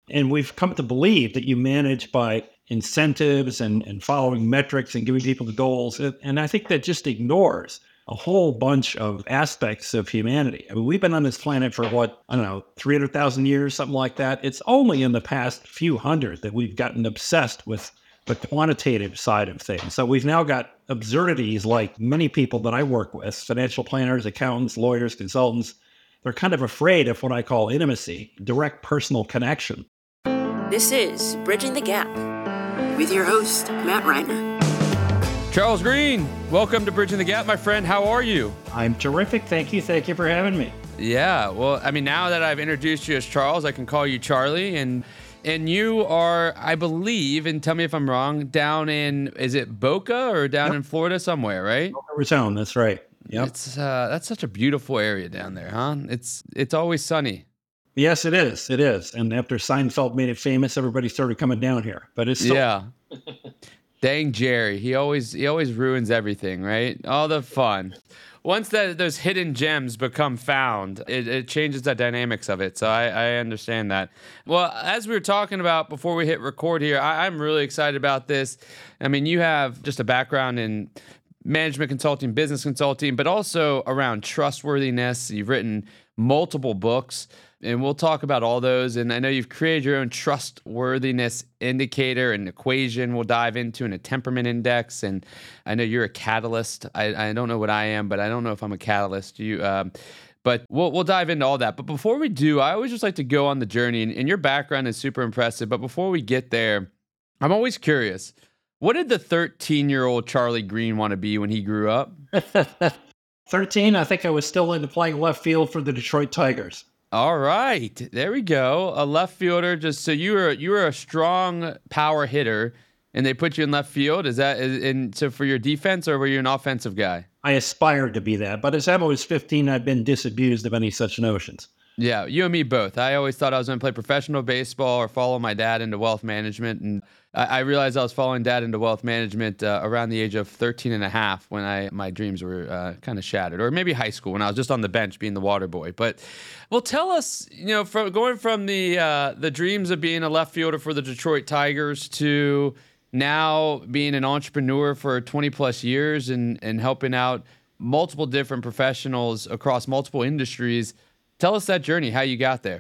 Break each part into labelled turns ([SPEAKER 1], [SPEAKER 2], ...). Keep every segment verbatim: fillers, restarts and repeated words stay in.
[SPEAKER 1] And we've come to believe that you manage by incentives and, and following metrics and giving people the goals. And I think that just ignores a whole bunch of aspects of humanity. I mean, we've been on this planet for what, I don't know, three hundred thousand years, something like that. It's only in the past few hundred that we've gotten obsessed with the quantitative side of things. So we've now got absurdities like many people that I work with, financial planners, accountants, lawyers, consultants, they're kind of afraid of what I call intimacy, direct personal connection.
[SPEAKER 2] This is Bridging the Gap with your host, Matt Reiner.
[SPEAKER 3] Charles Green, welcome to Bridging the Gap, my friend. How are you?
[SPEAKER 1] I'm terrific. Thank you. Thank you for having me.
[SPEAKER 3] Yeah, well, I mean, now that I've introduced you as Charles, I can call you Charlie. And and you are, I believe, and tell me if I'm wrong, down in, is it Boca or down yep. in Florida somewhere, right?
[SPEAKER 1] Boca Raton, that's right. Yep.
[SPEAKER 3] It's uh, that's such a beautiful area down there, huh? It's it's always sunny.
[SPEAKER 1] Yes, it is. It is. And after Seinfeld made it famous, everybody started coming down here. But it's still-
[SPEAKER 3] yeah. Dang Jerry, he always he always ruins everything, right? All the fun. Once that those hidden gems become found, it, it changes the dynamics of it. So I, I understand that. Well, as we were talking about before we hit record here, I, I'm really excited about this. I mean, you have just a background in management consulting, business consulting, but also around trustworthiness. You've written multiple books, and we'll talk about all those. And I know you've created your own trustworthiness indicator and equation we'll dive into, and a temperament index. And I know you're a catalyst. I, I don't know what I am, but I don't know if I'm a catalyst. You, um, but we'll we'll dive into all that. But before we do, I always just like to go on the journey, and, and your background is super impressive. But before we get there, I'm always curious. What did the thirteen-year-old Charlie Green want to be when he grew up?
[SPEAKER 1] thirteen, I think I was still into playing left field for the Detroit Tigers.
[SPEAKER 3] All right, there we go. A left fielder. Just so you were you were a strong power hitter, and they put you in left field. Is that and so for your defense, or were you an offensive guy?
[SPEAKER 1] I aspired to be that, but as I was fifteen, I'd been disabused of any such notions.
[SPEAKER 3] Yeah, you and me both. I always thought I was going to play professional baseball or follow my dad into wealth management. And I, I realized I was following dad into wealth management uh, around the age of thirteen and a half when I my dreams were uh, kind of shattered. Or maybe high school when I was just on the bench being the water boy. But, well, tell us, you know, from going from the uh, the dreams of being a left fielder for the Detroit Tigers to now being an entrepreneur for twenty plus years and, and helping out multiple different professionals across multiple industries. Tell us that journey, how you got there.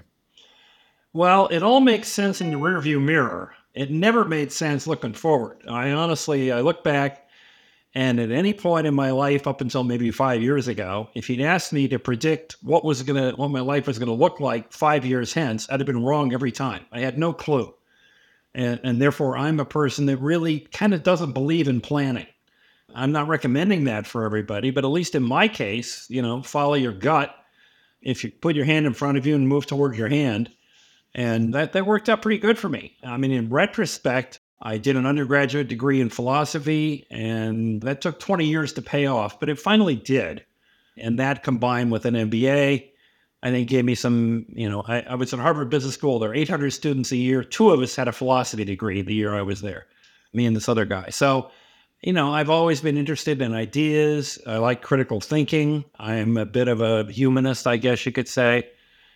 [SPEAKER 1] Well, it all makes sense in the rearview mirror. It never made sense looking forward. I honestly, I look back, and at any point in my life, up until maybe five years ago, if you'd asked me to predict what was gonna, what my life was gonna look like five years hence, I'd have been wrong every time. I had no clue, and, and therefore, I'm a person that really kind of doesn't believe in planning. I'm not recommending that for everybody, but at least in my case, you know, follow your gut. If you put your hand in front of you and move towards your hand. And that, that worked out pretty good for me. I mean, in retrospect, I did an undergraduate degree in philosophy, and that took twenty years to pay off, but it finally did. And that combined with an M B A, I think gave me some, you know, I, I was at Harvard Business School. There were eight hundred students a year. Two of us had a philosophy degree the year I was there, me and this other guy. So, you know, I've always been interested in ideas. I like critical thinking. I'm a bit of a humanist, I guess you could say.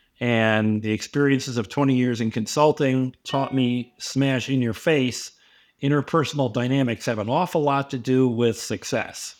[SPEAKER 1] And the experiences of twenty years in consulting taught me smash in your face. Interpersonal dynamics have an awful lot to do with success.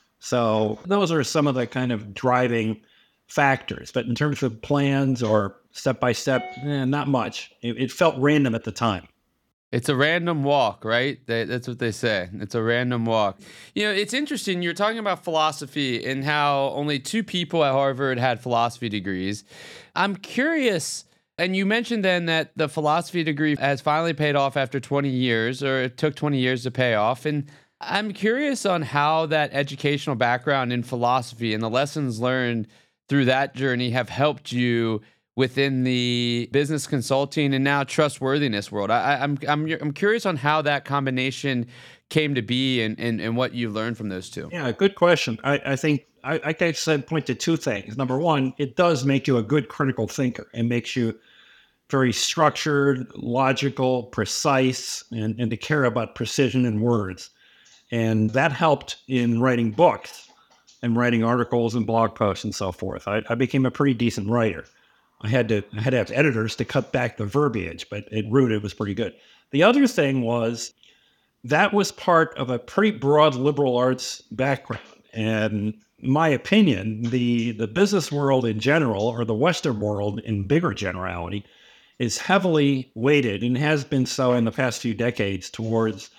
[SPEAKER 1] So those are some of the kind of driving factors. But in terms of plans or step-by-step, eh, not much. It, it felt random at the time.
[SPEAKER 3] It's a random walk, right? They, that's what they say. It's a random walk. You know, it's interesting. You're talking about philosophy and how only two people at Harvard had philosophy degrees. I'm curious, and you mentioned then that the philosophy degree has finally paid off after twenty years, or it took twenty years to pay off. And I'm curious on how that educational background in philosophy and the lessons learned through that journey have helped you within the business consulting and now trustworthiness world. I, I'm I'm I'm curious on how that combination came to be and and, and what you learned from those two.
[SPEAKER 1] Yeah, good question. I, I think I, I can say point to two things. Number one, it does make you a good critical thinker. It makes you very structured, logical, precise, and, and to care about precision in words. And that helped in writing books and writing articles and blog posts and so forth. I, I became a pretty decent writer. I had to I had to have editors to cut back the verbiage, but at root it was pretty good. The other thing was that was part of a pretty broad liberal arts background. And my opinion, the the business world in general, or the Western world in bigger generality, is heavily weighted and has been so in the past few decades towards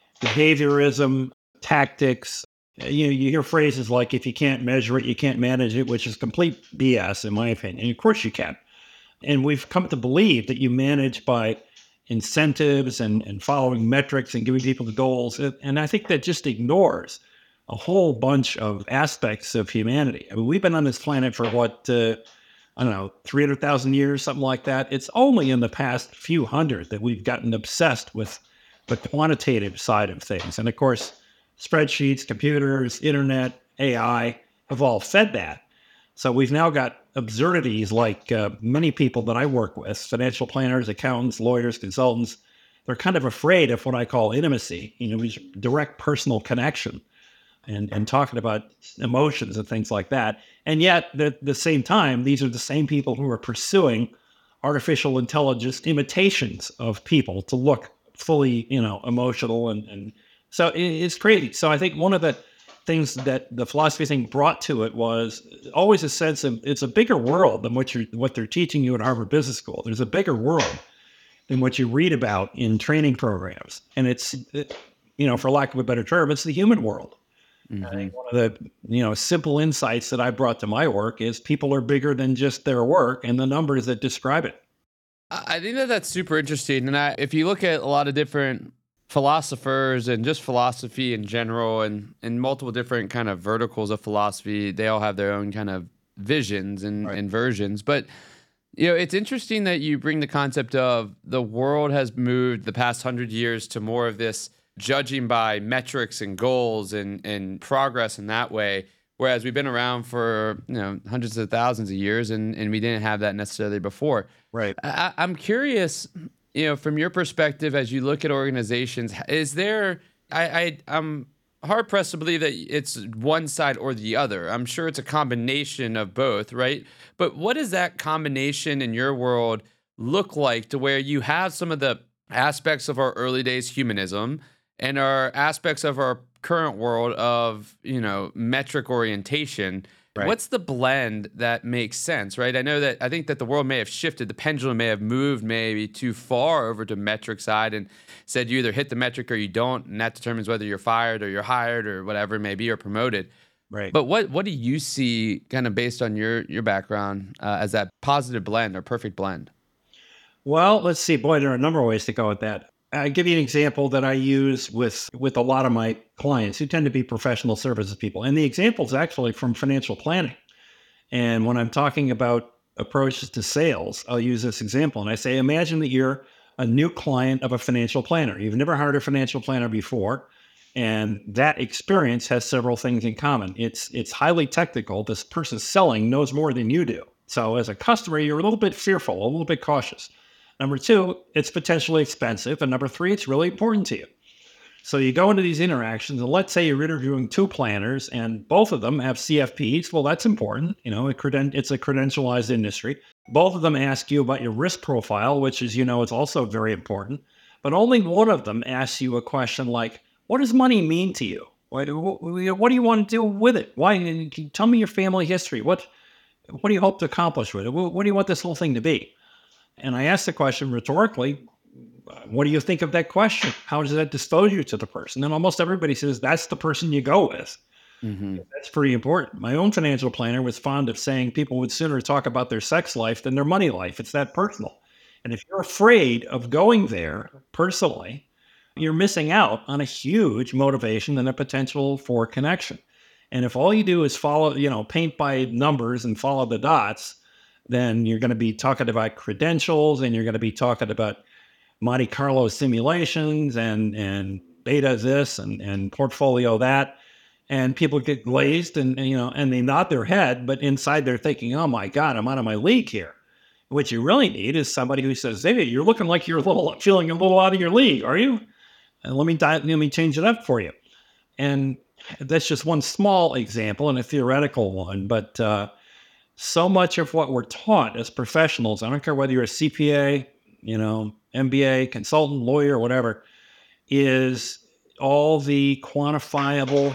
[SPEAKER 1] behaviorism, tactics. You know, you hear phrases like, if you can't measure it, you can't manage it, which is complete B S in my opinion. And of course you can. And we've come to believe that you manage by incentives and, and following metrics and giving people the goals. And I think that just ignores a whole bunch of aspects of humanity. I mean, we've been on this planet for what, uh, I don't know, three hundred thousand years, something like that. It's only in the past few hundred that we've gotten obsessed with the quantitative side of things. And of course, spreadsheets, computers, internet, A I have all fed that. So we've now got absurdities like uh, many people that I work with, financial planners, accountants, lawyers, consultants, they're kind of afraid of what I call intimacy, you know, direct personal connection and, and talking about emotions and things like that. And yet at the same time, these are the same people who are pursuing artificial intelligence imitations of people to look fully, you know, emotional. And, and so it, it's crazy. So I think one of the things that the philosophy thing brought to it was always a sense of it's a bigger world than what you're, what they're teaching you at Harvard Business School. There's a bigger world than what you read about in training programs. And it's, it, you know, for lack of a better term, it's the human world. Mm-hmm. I think one of the, you know, simple insights that I brought to my work is people are bigger than just their work and the numbers that describe it.
[SPEAKER 3] I think that that's super interesting. And I, if you look at a lot of different philosophers and just philosophy in general and, and multiple different kind of verticals of philosophy, they all have their own kind of visions and, right. and versions. But, you know, it's interesting that you bring the concept of the world has moved the past hundred years to more of this judging by metrics and goals and, and progress in that way. Whereas we've been around for, you know, hundreds of thousands of years and, and we didn't have that necessarily before.
[SPEAKER 1] Right.
[SPEAKER 3] I, I'm curious, you know, from your perspective, as you look at organizations, is there, I, I, I'm hard pressed to believe that it's one side or the other. I'm sure it's a combination of both, right? But what does that combination in your world look like to where you have some of the aspects of our early days humanism and our aspects of our current world of, you know, metric orientation? Right. What's the blend that makes sense, right? I know that I think that the world may have shifted. The pendulum may have moved maybe too far over to metric side and said you either hit the metric or you don't, and that determines whether you're fired or you're hired or whatever it may be or promoted.
[SPEAKER 1] Right.
[SPEAKER 3] But what what do you see kind of based on your your background uh, as that positive blend or perfect blend?
[SPEAKER 1] Well, let's see. Boy, there are a number of ways to go with that. I give you an example that I use with, with a lot of my clients who tend to be professional services people. And the example is actually from financial planning. And when I'm talking about approaches to sales, I'll use this example. And I say, imagine that you're a new client of a financial planner. You've never hired a financial planner before. And that experience has several things in common. It's, it's highly technical. This person selling knows more than you do. So as a customer, you're a little bit fearful, a little bit cautious. Number two, it's potentially expensive. And number three, it's really important to you. So you go into these interactions, and let's say you're interviewing two planners, and both of them have C F Ps. Well, that's important. You know, it's a credentialized industry. Both of them ask you about your risk profile, which is, you know, it's also very important. But only one of them asks you a question like, what does money mean to you? What, what do you want to do with it? Why? Tell me your family history. What, what do you hope to accomplish with it? What do you want this whole thing to be? And I asked the question rhetorically, what do you think of that question? How does that dispose you to the person? And almost everybody says, that's the person you go with. Mm-hmm. That's pretty important. My own financial planner was fond of saying people would sooner talk about their sex life than their money life. It's that personal. And if you're afraid of going there personally, you're missing out on a huge motivation and a potential for connection. And if all you do is follow, you know, paint by numbers and follow the dots, then you're going to be talking about credentials and you're going to be talking about Monte Carlo simulations and, and beta this and, and portfolio that. And people get glazed and, and, you know, and they nod their head, but inside they're thinking, oh my God, I'm out of my league here. What you really need is somebody who says, hey, you're looking like you're a little, feeling a little out of your league, are you? And let me, let me change it up for you. And that's just one small example and a theoretical one, but, uh, So much of what we're taught as professionals, I don't care whether you're a C P A, you know, M B A, consultant, lawyer, whatever, is all the quantifiable,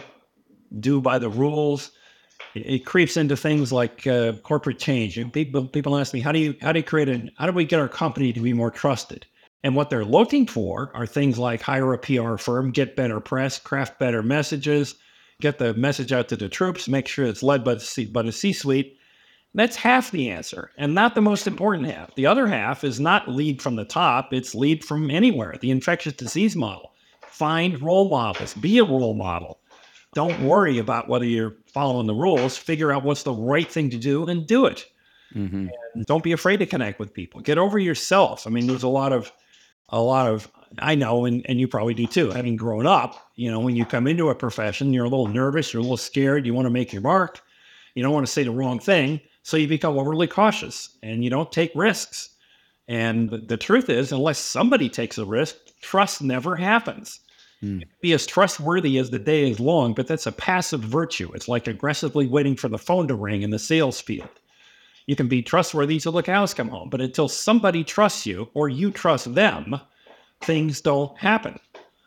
[SPEAKER 1] do by the rules. It, it creeps into things like uh, corporate change. And people people ask me, how do you how do you create an how do we get our company to be more trusted? And what they're looking for are things like hire a P R firm, get better press, craft better messages, get the message out to the troops, make sure it's led by the C, by the C-suite. That's half the answer, and not the most important half. The other half is not lead from the top, it's lead from anywhere, the infectious disease model. Find role models, be a role model. Don't worry about whether you're following the rules, figure out what's the right thing to do and do it. Mm-hmm. And don't be afraid to connect with people. Get over yourself. I mean, there's a lot of, a lot of, I know, and, and you probably do too, having grown up, you know, when you come into a profession, you're a little nervous, you're a little scared, you want to make your mark, you don't want to say the wrong thing. So you become overly cautious and you don't take risks. And the, the truth is, unless somebody takes a risk, trust never happens. Hmm. Be as trustworthy as the day is long, but that's a passive virtue. It's like aggressively waiting for the phone to ring in the sales field. You can be trustworthy till the cows come home, but until somebody trusts you or you trust them, things don't happen.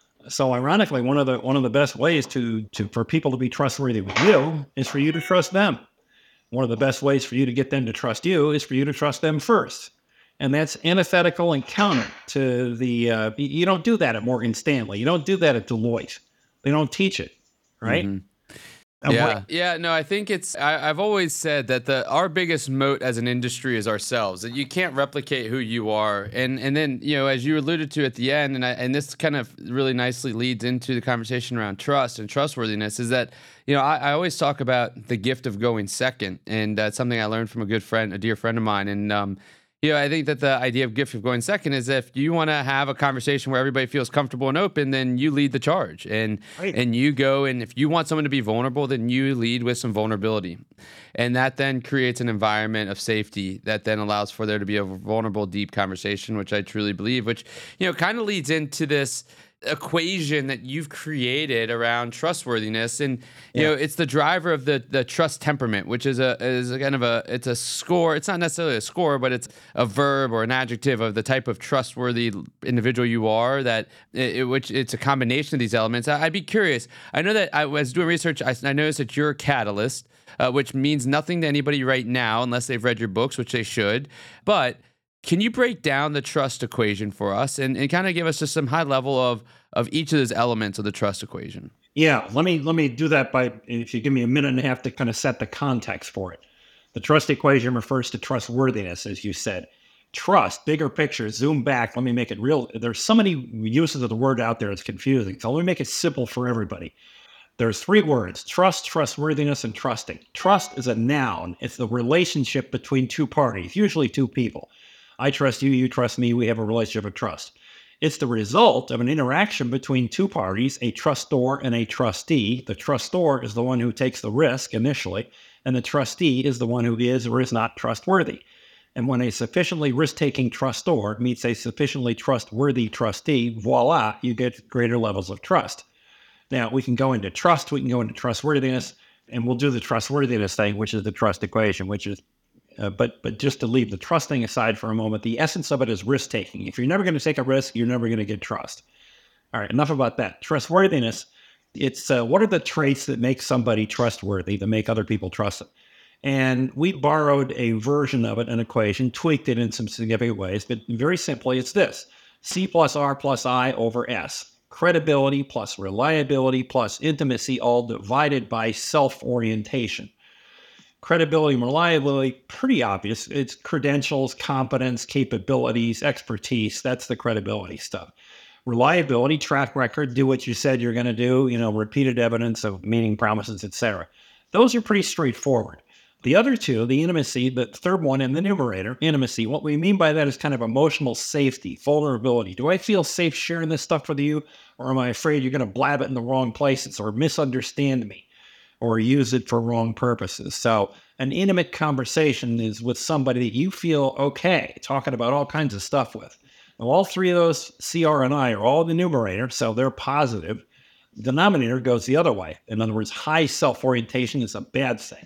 [SPEAKER 1] So ironically, one of the one of the best ways to, to for people to be trustworthy with you is for you to trust them. One of the best ways for you to get them to trust you is for you to trust them first. And that's antithetical and counter to the, uh, you don't do that at Morgan Stanley. You don't do that at Deloitte. They don't teach it, right?
[SPEAKER 3] Mm-hmm. Yeah, what, yeah, no, I think it's, I, I've always said that the our biggest moat as an industry is ourselves, that you can't replicate who you are. And and then, you know, as you alluded to at the end, and I, and this kind of really nicely leads into the conversation around trust and trustworthiness, is that, you know, I, I always talk about the gift of going second. And that's something I learned from a good friend, a dear friend of mine. And, um, you know, I think that the idea of gift of going second is if you want to have a conversation where everybody feels comfortable and open, then you lead the charge and right. and you go. And if you want someone to be vulnerable, then you lead with some vulnerability. And that then creates an environment of safety that then allows for there to be a vulnerable, deep conversation, which I truly believe, which, you know, kind of leads into this equation that you've created around trustworthiness. And you yeah. know, it's the driver of the the trust temperament, which is a is a kind of a it's a score. It's not necessarily a score, but it's a verb or an adjective of the type of trustworthy individual you are, that it, which it's a combination of these elements. I, I'd be curious. I know that I was doing research, I, I noticed that you're a catalyst, uh, which means nothing to anybody right now unless they've read your books, which they should. But can you break down the trust equation for us and, and kind of give us just some high level of of each of those elements of the trust equation?
[SPEAKER 1] Yeah, let me let me do that by, if you give me a minute and a half to kind of set the context for it. The trust equation refers to trustworthiness, as you said. Trust, bigger picture, zoom back. Let me make it real. There's so many uses of the word out there, it's confusing. So let me make it simple for everybody. There's three words: trust, trustworthiness, and trusting. Trust is a noun. It's the relationship between two parties, usually two people. I trust you, you trust me, we have a relationship of trust. It's the result of an interaction between two parties, a trustor and a trustee. The trustor is the one who takes the risk initially, and the trustee is the one who is or is not trustworthy. And when a sufficiently risk-taking trustor meets a sufficiently trustworthy trustee, voila, you get greater levels of trust. Now, we can go into trust, we can go into trustworthiness, and we'll do the trustworthiness thing, which is the trust equation, which is Uh, but but just to leave the trusting aside for a moment, the essence of it is risk-taking. If you're never going to take a risk, you're never going to get trust. All right, enough about that. Trustworthiness, it's uh, what are the traits that make somebody trustworthy, that make other people trust them? And we borrowed a version of it, an equation, tweaked it in some significant ways, but very simply, it's this: C plus R plus I over S. Credibility plus reliability plus intimacy, all divided by self-orientation. Credibility and reliability, pretty obvious. It's credentials, competence, capabilities, expertise. That's the credibility stuff. Reliability, track record, do what you said you're going to do, you know, repeated evidence of meaning, promises, et cetera. Those are pretty straightforward. The other two, the intimacy, the third one in the numerator, intimacy, what we mean by that is kind of emotional safety, vulnerability. Do I feel safe sharing this stuff with you, or am I afraid you're going to blab it in the wrong places or misunderstand me, or use it for wrong purposes? So an intimate conversation is with somebody that you feel okay talking about all kinds of stuff with. Now, all three of those, C, R, and I, are all in the numerator, so they're positive. The denominator goes the other way. In other words, high self-orientation is a bad thing.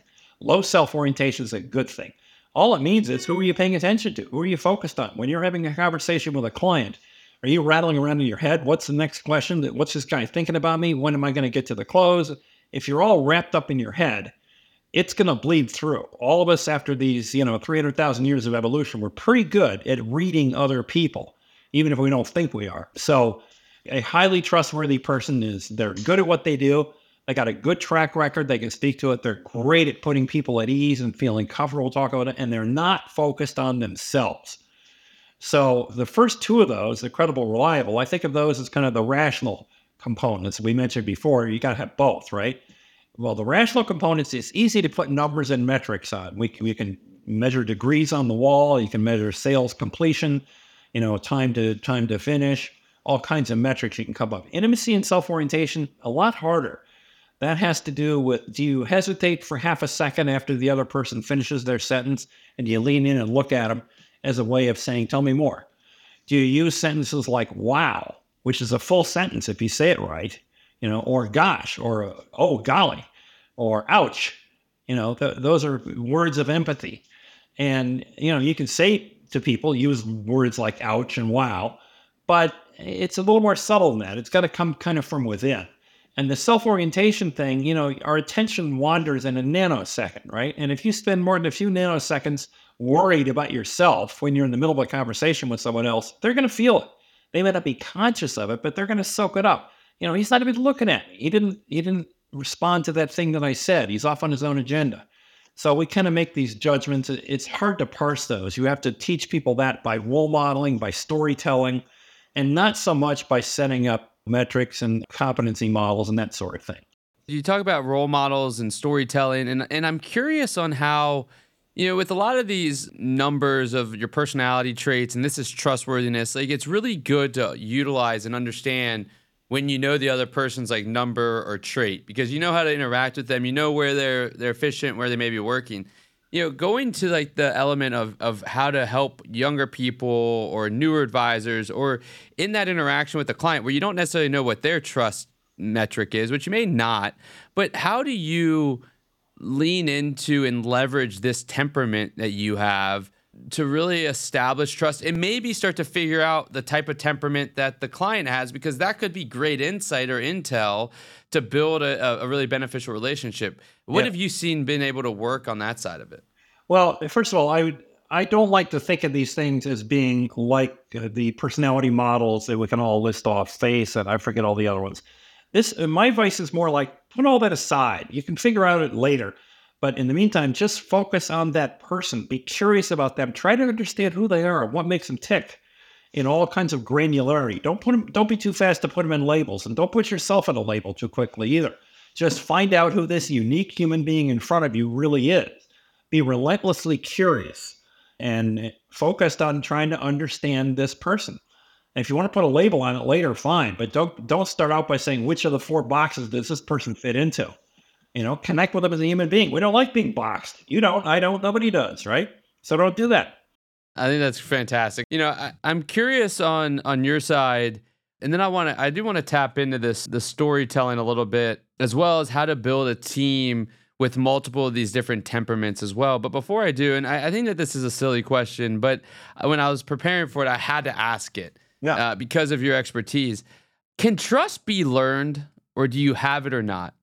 [SPEAKER 1] Low self-orientation is a good thing. All it means is, who are you paying attention to? Who are you focused on? When you're having a conversation with a client, are you rattling around in your head? What's the next question? What's this guy thinking about me? When am I going to get to the close? If you're all wrapped up in your head, it's going to bleed through. All of us, after these, you know, three hundred thousand years of evolution, we're pretty good at reading other people, even if we don't think we are. So a highly trustworthy person is, they're good at what they do. They got a good track record. They can speak to it. They're great at putting people at ease and feeling comfortable talking about it. And they're not focused on themselves. So the first two of those, the credible, reliable, I think of those as kind of the rational components we mentioned before. You got to have both, right? Well, the rational components, it's easy to put numbers and metrics on. We, we can measure degrees on the wall. You can measure sales completion, you know, time to time to finish, all kinds of metrics you can come up. Intimacy and self-orientation, a lot harder. That has to do with, do you hesitate for half a second after the other person finishes their sentence, and do you lean in and look at them as a way of saying, tell me more? Do you use sentences like wow, which is a full sentence if you say it right, you know, or gosh, or uh, oh, golly, or ouch? You know, th- those are words of empathy. And, you know, you can say to people, use words like ouch and wow, but it's a little more subtle than that. It's got to come kind of from within. And the self-orientation thing, you know, our attention wanders in a nanosecond, right? And if you spend more than a few nanoseconds worried about yourself when you're in the middle of a conversation with someone else, they're going to feel it. They may not be conscious of it, but they're going to soak it up. You know, he's not even looking at me. He didn't, he didn't respond to that thing that I said. He's off on his own agenda. So we kind of make these judgments. It's hard to parse those. You have to teach people that by role modeling, by storytelling, and not so much by setting up metrics and competency models and that sort of thing.
[SPEAKER 3] You talk about role models and storytelling, and, and I'm curious on how, you know, with a lot of these numbers of your personality traits, and this is trustworthiness, like it's really good to utilize and understand when you know the other person's like number or trait, because you know how to interact with them, you know where they're they're efficient, where they may be working. You know, going to like the element of of how to help younger people or newer advisors, or in that interaction with the client where you don't necessarily know what their trust metric is, which you may not, but how do you lean into and leverage this temperament that you have to really establish trust and maybe start to figure out the type of temperament that the client has, because that could be great insight or intel to build a, a really beneficial relationship. What
[SPEAKER 1] Yeah.
[SPEAKER 3] have you seen been able to work on that side of it?
[SPEAKER 1] Well, first of all, I would, I don't like to think of these things as being like uh, the personality models that we can all list off, FACE, and I forget all the other ones. This, uh, my advice is more like, put all that aside. You can figure out it later. But in the meantime, just focus on that person. Be curious about them. Try to understand who they are and what makes them tick in all kinds of granularity. Don't put them, don't be too fast to put them in labels, and don't put yourself in a label too quickly either. Just find out who this unique human being in front of you really is. Be relentlessly curious and focused on trying to understand this person. And if you want to put a label on it later, fine. But don't don't start out by saying, which of the four boxes does this person fit into? You know, connect with them as a human being. We don't like being boxed. You don't, I don't, nobody does, right? So don't do that.
[SPEAKER 3] I think that's fantastic. You know, I, I'm curious on on your side, and then I want to, I do want to tap into this, the storytelling a little bit, as well as how to build a team with multiple of these different temperaments as well. But before I do, and I, I think that this is a silly question, but when I was preparing for it, I had to ask it
[SPEAKER 1] Yeah.
[SPEAKER 3] uh, because of your expertise. Can trust be learned, or do you have it or not?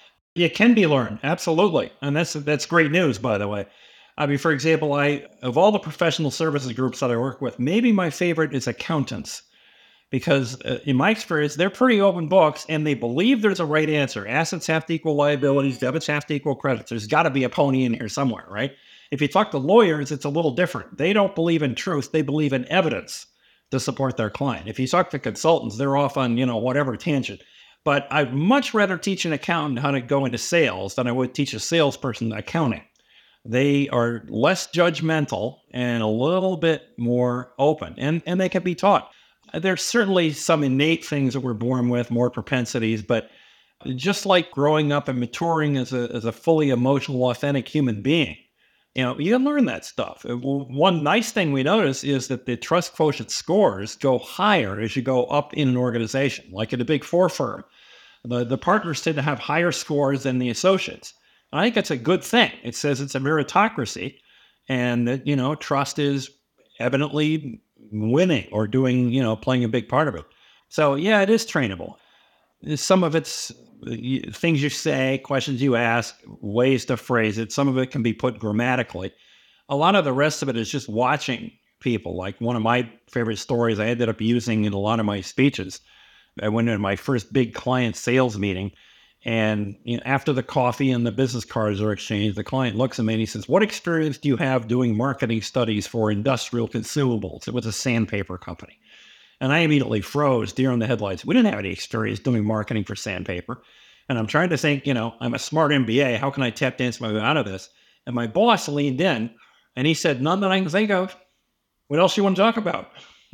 [SPEAKER 1] It can be learned, absolutely. And that's that's great news, by the way. I mean, for example, I of all the professional services groups that I work with, maybe my favorite is accountants. Because uh, in my experience, they're pretty open books, and they believe there's a right answer. Assets have to equal liabilities, debits have to equal credits. There's got to be a pony in here somewhere, right? If you talk to lawyers, it's a little different. They don't believe in truth. They believe in evidence to support their client. If you talk to consultants, they're off on, you know, whatever tangent. But I'd much rather teach an accountant how to go into sales than I would teach a salesperson accounting. They are less judgmental and a little bit more open, and, and they can be taught. There's certainly some innate things that we're born with, more propensities, but just like growing up and maturing as a, as a fully emotional, authentic human being, you know, you can learn that stuff. One nice thing we notice is that the trust quotient scores go higher as you go up in an organization, like at a big four firm. The, the partners tend to have higher scores than the associates. I think it's a good thing. It says it's a meritocracy and that, you know, trust is evidently winning or doing, you know, playing a big part of it. So, yeah, it is trainable. Some of it's y- things you say, questions you ask, ways to phrase it. Some of it can be put grammatically. A lot of the rest of it is just watching people. Like one of my favorite stories I ended up using in a lot of my speeches. I went to my first big client sales meeting, and you know, after the coffee and the business cards are exchanged, the client looks at me and he says, "What experience do you have doing marketing studies for industrial consumables?" It was a sandpaper company. And I immediately froze, deer in the headlights. We didn't have any experience doing marketing for sandpaper. And I'm trying to think, you know, I'm a smart M B A. How can I tap dance my way out of this? And my boss leaned in and he said, "None that I can think of. What else you want to talk about?"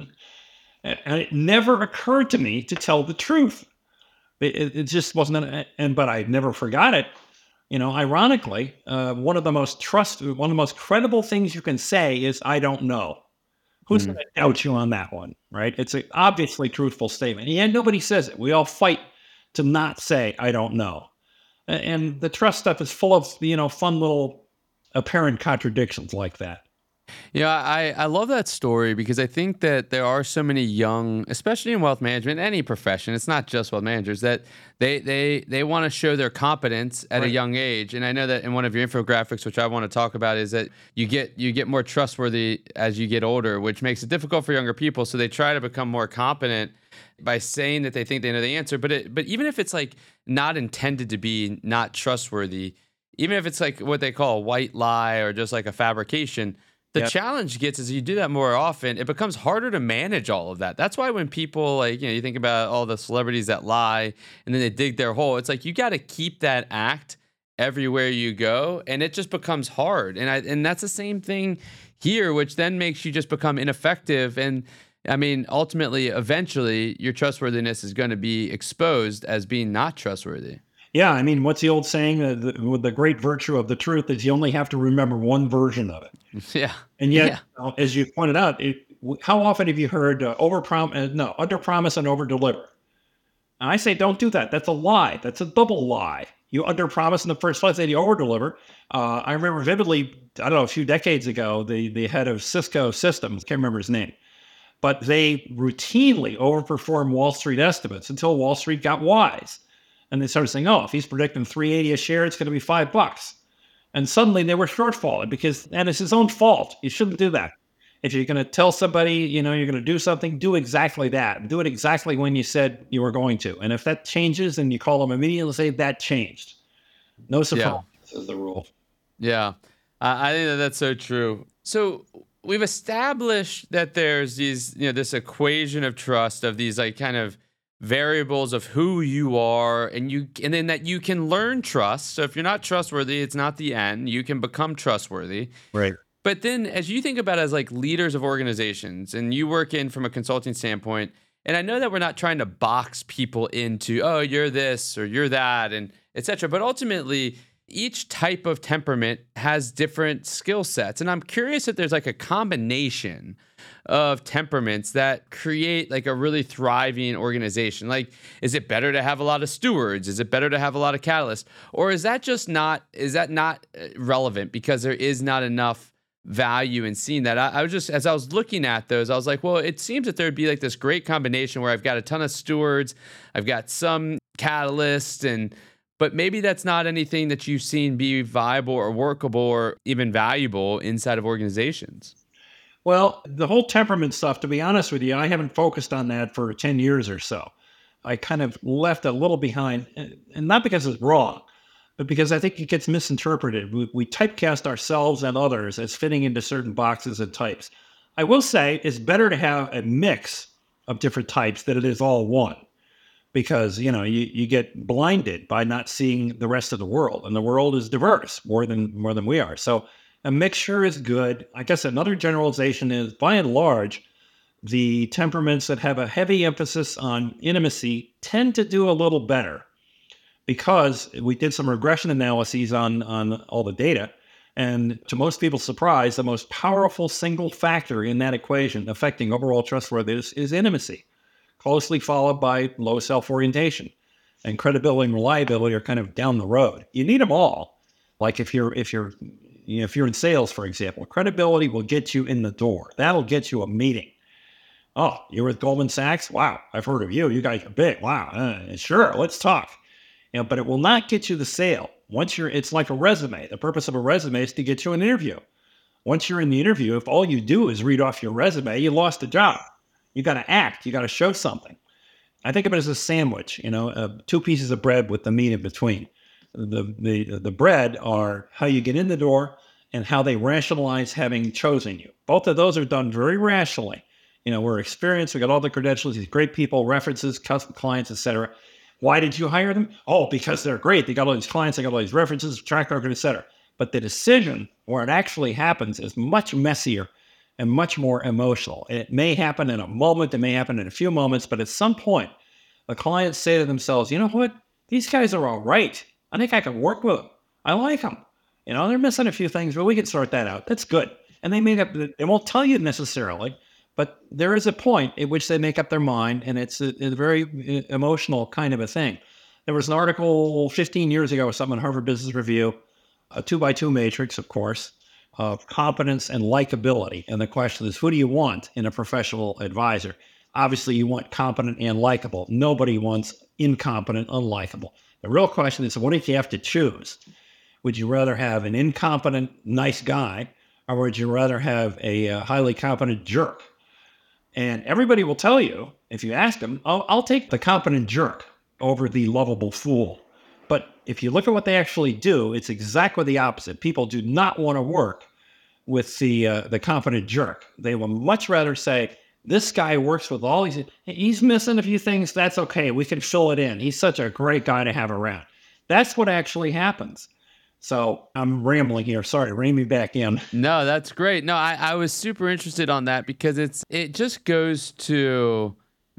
[SPEAKER 1] And it never occurred to me to tell the truth. It, it just wasn't, an, and but I never forgot it. You know, ironically, uh, one of the most trust, one of the most credible things you can say is, "I don't know." Who's
[SPEAKER 3] Mm.
[SPEAKER 1] going to doubt you on that one, right? It's an obviously truthful statement. And nobody says it. We all fight to not say, "I don't know." A- And the trust stuff is full of, you know, fun little apparent contradictions like that.
[SPEAKER 3] Yeah, I, I love that story because I think that there are so many young, especially in wealth management, any profession, it's not just wealth managers, that they they they want to show their competence at a
[SPEAKER 1] Right.
[SPEAKER 3] young age. And I know that in one of your infographics, which I want to talk about, is that you get you get more trustworthy as you get older, which makes it difficult for younger people. So they try to become more competent by saying that they think they know the answer. But it, but even if it's like not intended to be not trustworthy, even if it's like what they call a white lie or just like a fabrication, the
[SPEAKER 1] Yep.
[SPEAKER 3] challenge gets is you do that more often, it becomes harder to manage all of that. That's why when people like, you know, you think about all the celebrities that lie and then they dig their hole, it's like you got to keep that act everywhere you go, and it just becomes hard. And I and that's the same thing here, which then makes you just become ineffective. And I mean, ultimately, eventually, your trustworthiness is going to be exposed as being not trustworthy.
[SPEAKER 1] Yeah. I mean, what's the old saying? Uh, the, with the great virtue of the truth is you only have to remember one version of it.
[SPEAKER 3] Yeah.
[SPEAKER 1] And yet,
[SPEAKER 3] Yeah.
[SPEAKER 1] uh, as you pointed out, it, w- how often have you heard uh, over prom- uh, no, under promise and over deliver? And I say, don't do that. That's a lie. That's a double lie. You under promise in the first place, and you over deliver. Uh, I remember vividly, I don't know, a few decades ago, the, the head of Cisco Systems, can't remember his name, but they routinely overperformed Wall Street estimates until Wall Street got wise. And they started saying, "Oh, if he's predicting three eighty a share, it's going to be five bucks." And suddenly they were shortfalling because, and it's his own fault. You shouldn't do that. If you're going to tell somebody, you know, you're going to do something, do exactly that. Do it exactly when you said you were going to. And if that changes, then you call them immediately and say that changed. No surprise
[SPEAKER 3] Yeah.
[SPEAKER 1] is the rule.
[SPEAKER 3] Yeah, I I think that that's so true. So we've established that there's these, you know, this equation of trust of these like kind of variables of who you are, and you, and then that you can learn trust. So if you're not trustworthy, it's not the end. You can become trustworthy.
[SPEAKER 1] Right.
[SPEAKER 3] But then as you think about it as like leaders of organizations, and you work in from a consulting standpoint, and I know that we're not trying to box people into, oh, you're this or you're that, and et cetera. But ultimately, each type of temperament has different skill sets. And I'm curious if there's like a combination of temperaments that create like a really thriving organization. Like, is it better to have a lot of stewards? Is it better to have a lot of catalysts? Or is that just not, is that not uh, relevant because there is not enough value in seeing that? I, I was just, as I was looking at those, I was like, well, it seems that there'd be like this great combination where I've got a ton of stewards, I've got some catalysts, and but maybe that's not anything that you've seen be viable or workable or even valuable inside of organizations.
[SPEAKER 1] Well, the whole temperament stuff, to be honest with you, I haven't focused on that for ten years or so. I kind of left a little behind, and and not because it's wrong, but because I think it gets misinterpreted. We, we typecast ourselves and others as fitting into certain boxes and types. I will say it's better to have a mix of different types than it is all one, because you know you, you get blinded by not seeing the rest of the world, and the world is diverse more than more than we are. So a mixture is good. I guess another generalization is, by and large, the temperaments that have a heavy emphasis on intimacy tend to do a little better, because we did some regression analyses on on all the data, and to most people's surprise, the most powerful single factor in that equation affecting overall trustworthiness is intimacy, closely followed by low self-orientation. And credibility and reliability are kind of down the road. You need them all, Like if you're if you're you know, if you're in sales, for example, credibility will get you in the door. That'll get you a meeting. Oh, you're with Goldman Sachs? Wow, I've heard of you. You guys are big. Wow, uh, sure, let's talk. You know, but it will not get you the sale. Once you're, it's like a resume. The purpose of a resume is to get you an interview. Once you're in the interview, if all you do is read off your resume, you lost the job. You got to act. You got to show something. I think of it as a sandwich. You know, uh, two pieces of bread with the meat in between. The the the bread are how you get in the door and how they rationalize having chosen you. Both of those are done very rationally. You know, we're experienced. We got all the credentials. These great people, references, custom clients, et cetera. Why did you hire them? Oh, because they're great. They got all these clients. They got all these references, track record, et cetera. But the decision where it actually happens is much messier and much more emotional. It may happen in a moment. It may happen in a few moments. But at some point, the clients say to themselves, you know what? These guys are all right. I think I can work with them. I like them. You know, they're missing a few things, but we can sort that out. That's good. And they make up, they won't tell you necessarily, but there is a point at which they make up their mind, and it's a, a very emotional kind of a thing. There was an article fifteen years ago or something in Harvard Business Review, a two by two matrix, of course, of competence and likability. And the question is, who do you want in a professional advisor? Obviously, you want competent and likable. Nobody wants incompetent, unlikable. The real question is, what if you have to choose? Would you rather have an incompetent, nice guy, or would you rather have a uh, highly competent jerk? And everybody will tell you, if you ask them, oh, I'll take the competent jerk over the lovable fool. But if you look at what they actually do, it's exactly the opposite. People do not want to work with the uh, the competent jerk. They will much rather say, this guy works with all these, he's missing a few things. That's okay. We can fill it in. He's such a great guy to have around. That's what actually happens. So I'm rambling here. Sorry, rein me back in.
[SPEAKER 3] No, that's great. No, I, I was super interested on that because it's it just goes to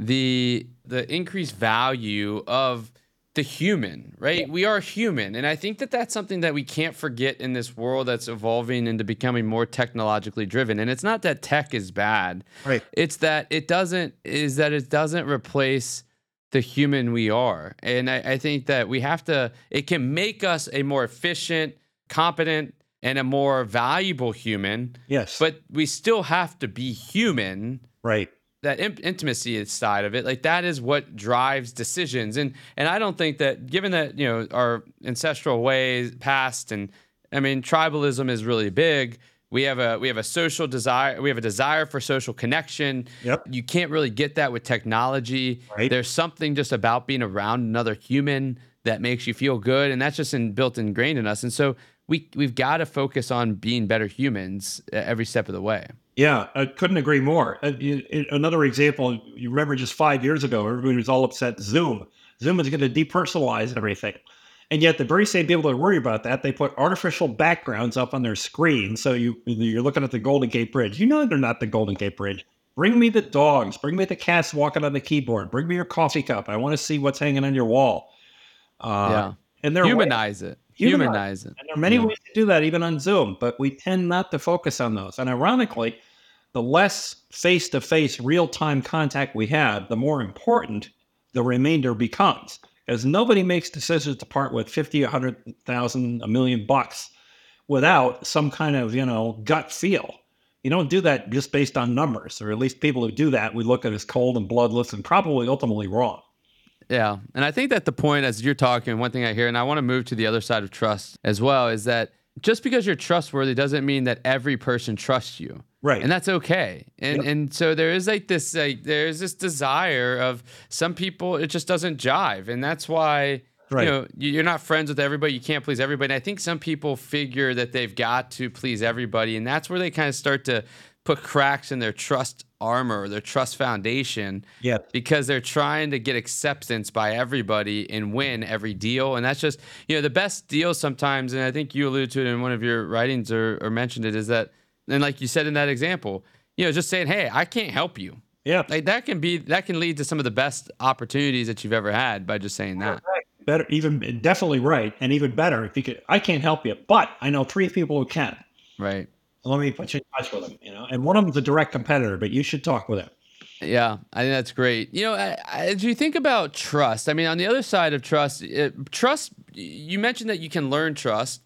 [SPEAKER 3] the the increased value of the human, right? Yeah. We are human. And I think that that's something that we can't forget in this world that's evolving into becoming more technologically driven. And it's not that tech is bad.
[SPEAKER 1] Right.
[SPEAKER 3] It's that it doesn't, is that it doesn't replace the human we are. And I, I think that we have to, it can make us a more efficient, competent, and a more valuable human.
[SPEAKER 1] Yes.
[SPEAKER 3] But we still have to be human.
[SPEAKER 1] Right.
[SPEAKER 3] That in- intimacy side of it, like that is what drives decisions. And and I don't think that, given that, you know, our ancestral ways past, and I mean, tribalism is really big. We have a we have a social desire. We have a desire for social connection.
[SPEAKER 1] Yep.
[SPEAKER 3] You can't really get that with technology.
[SPEAKER 1] Right.
[SPEAKER 3] There's something just about being around another human that makes you feel good, and that's just in, built ingrained in us. And so we we've got to focus on being better humans every step of the way.
[SPEAKER 1] Yeah, I couldn't agree more. Uh, you, another example, you remember just five years ago, everybody was all upset. Zoom. Zoom is going to depersonalize everything. And yet the very same people that worry about that, they put artificial backgrounds up on their screen. So you, you're looking at the Golden Gate Bridge. You know they're not the Golden Gate Bridge. Bring me the dogs. Bring me the cats walking on the keyboard. Bring me your coffee cup. I want to see what's hanging on your wall. Uh,
[SPEAKER 3] yeah.
[SPEAKER 1] And they're
[SPEAKER 3] humanize it. Humanize, humanize it.
[SPEAKER 1] And there are many
[SPEAKER 3] yeah.
[SPEAKER 1] ways to do that, even on Zoom, but we tend not to focus on those. And ironically, the less face-to-face, real-time contact we have, the more important the remainder becomes. Because nobody makes decisions to part with fifty, a hundred thousand, a million bucks without some kind of, you know, gut feel. You don't do that just based on numbers, or at least people who do that, we look at as cold and bloodless and probably ultimately wrong.
[SPEAKER 3] Yeah. And I think that the point, as you're talking, one thing I hear, and I want to move to the other side of trust as well, is that just because you're trustworthy doesn't mean that every person trusts you.
[SPEAKER 1] Right.
[SPEAKER 3] And that's okay. And yep. and so there is like this, like, there's this desire of some people, it just doesn't jive. And that's why, right. you know, you're not friends with everybody. You can't please everybody. And I think some people figure that they've got to please everybody. And that's where they kind of start to put cracks in their trust armor, their trust foundation.
[SPEAKER 1] Yeah.
[SPEAKER 3] Because they're trying to get acceptance by everybody and win every deal. And that's just, you know, the best deal sometimes, and I think you alluded to it in one of your writings or, or mentioned it, is that, and like you said in that example, you know, just saying, hey, I can't help you.
[SPEAKER 1] Yeah.
[SPEAKER 3] Like that can be, that can lead to some of the best opportunities that you've ever had by just saying that.
[SPEAKER 1] Right. Better, even definitely right. And even better, if you could, I can't help you, but I know three people who can.
[SPEAKER 3] Right.
[SPEAKER 1] Let me put you in touch with them, you know, and one of them's a direct competitor, but you should talk with him.
[SPEAKER 3] Yeah, I think that's great. You know, as you think about trust, I mean, on the other side of trust, it, trust, you mentioned that you can learn trust.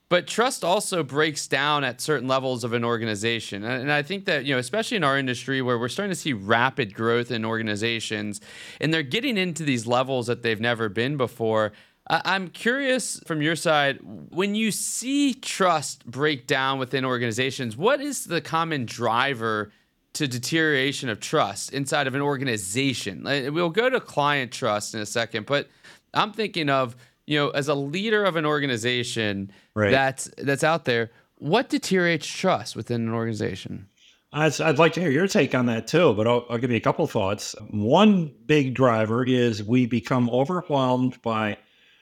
[SPEAKER 3] But trust also breaks down at certain levels of an organization. And and I think that, you know, especially in our industry where we're starting to see rapid growth in organizations and they're getting into these levels that they've never been before. I- I'm curious from your side, when you see trust break down within organizations, what is the common driver to deterioration of trust inside of an organization? Like, we'll go to client trust in a second, but I'm thinking of, you know, as a leader of an organization
[SPEAKER 1] Right.
[SPEAKER 3] that's that's out there, what deteriorates trust within an organization?
[SPEAKER 1] I'd, I'd like to hear your take on that too, but I'll, I'll give you a couple of thoughts. One big driver is we become overwhelmed by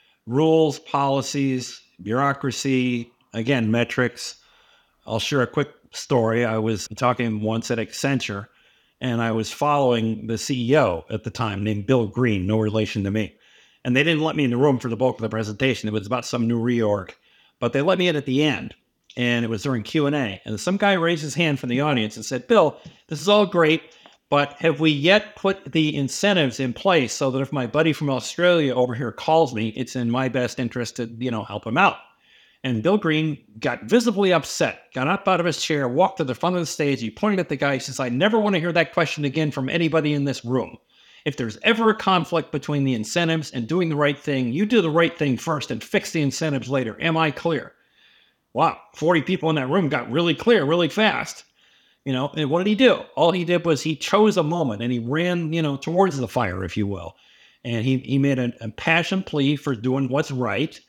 [SPEAKER 1] rules, policies, bureaucracy, again, metrics. I'll share a quick story. I was talking once at Accenture, and I was following the C E O at the time named Bill Green, no relation to me. And they didn't let me in the room for the bulk of the presentation. It was about some new reorg, but they let me in at the end. And it was during Q and A. And some guy raised his hand from the audience and said, Bill, this is all great, but have we yet put the incentives in place so that if my buddy from Australia over here calls me, it's in my best interest to, you know, help him out? And Bill Green got visibly upset, got up out of his chair, walked to the front of the stage. He pointed at the guy. He says, I never want to hear that question again from anybody in this room. If there's ever a conflict between the incentives and doing the right thing, you do the right thing first and fix the incentives later. Am I clear? Wow, forty people in that room got really clear really fast. You know, and what did he do? All he did was he chose a moment and he ran, you know, towards the fire, if you will. And he, he made an impassioned plea for doing what's right.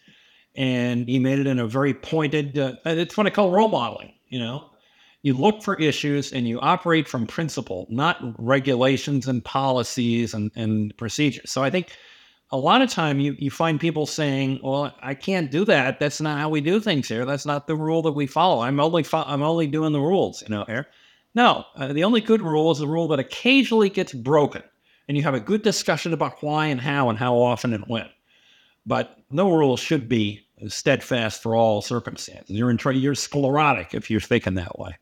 [SPEAKER 1] And he made it in a very pointed, uh, it's what I call role modeling, you know. You look for issues and you operate from principle, not regulations and policies and, and procedures. So I think a lot of time you, you find people saying, well, I can't do that. That's not how we do things here. That's not the rule that we follow. I'm only fo- I'm only doing the rules, you know, here. No, uh, the only good rule is a rule that occasionally gets broken. And you have a good discussion about why and how and how often and when. But no rule should be steadfast for all circumstances. You're in tr- you're sclerotic if you're thinking that way.